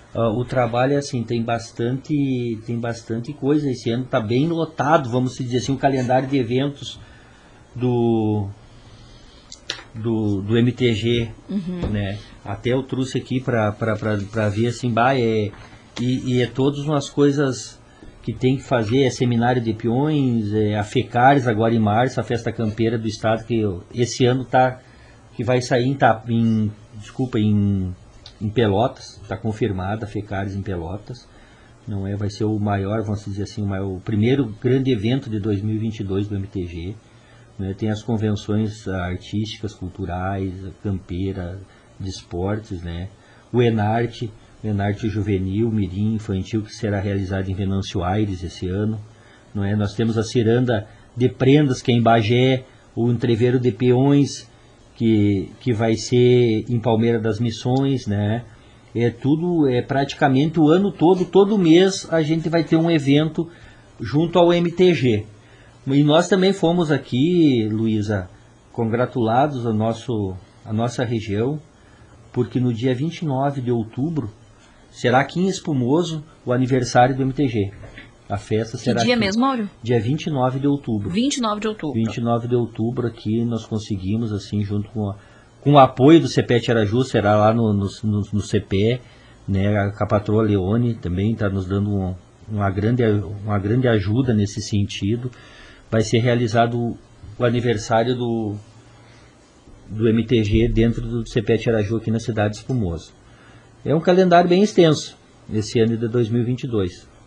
O trabalho é assim, tem bastante coisa. Esse ano está bem lotado, vamos dizer assim, o calendário de eventos do MTG, né? Até eu trouxe aqui para ver assim, e é todas umas coisas que tem que fazer, é seminário de peões, a FECARES agora em março, a festa campeira do estado, que esse ano que vai sair em Pelotas, está confirmada a FECARES em Pelotas, não é? Vai ser o maior, vamos dizer assim, o primeiro grande evento de 2022 do MTG. Né? Tem as convenções artísticas, culturais, campeira, de esportes, né? O Enarte Juvenil, Mirim, Infantil, que será realizado em Venâncio Aires esse ano. Não é? Nós temos a Ciranda de Prendas, que é em Bagé, o Entreveiro de Peões, que vai ser em Palmeira das Missões, né? É praticamente o ano todo mês a gente vai ter um evento junto ao MTG. E nós também fomos aqui, Luísa, congratulados a nossa região, porque no dia 29 de outubro será aqui em Espumoso o aniversário do MTG. A festa será que dia aqui, mesmo, Áureo? Dia 29 de outubro. 29 de outubro. 29 de outubro aqui nós conseguimos, assim, junto com o apoio do CPE Araju, será lá no CPE, né? A patroa Leone também está nos dando uma grande ajuda nesse sentido. Vai ser realizado o aniversário do MTG dentro do CPE Araju aqui na cidade de Espumoso. É um calendário bem extenso esse ano de 2022.